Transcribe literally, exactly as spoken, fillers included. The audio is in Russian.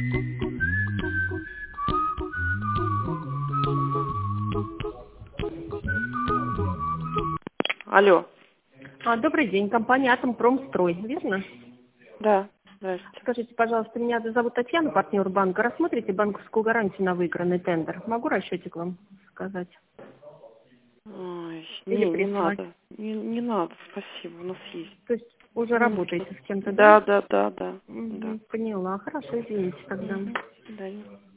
Алло. А, добрый день, компания «Атомпромстрой», верно? Да, здравствуйте. Скажите, пожалуйста, меня зовут Татьяна, партнер банка. Рассмотрите банковскую гарантию на выигранный тендер. Могу расчетик вам сказать? Ой, Или не, не прислать? надо. Не, не надо, спасибо, у нас есть. То есть уже Не нужно. работаете с кем-то, да? Да, да, да, да. Да. Мгм, поняла. Хорошо, извините тогда. Мгм. До свидания.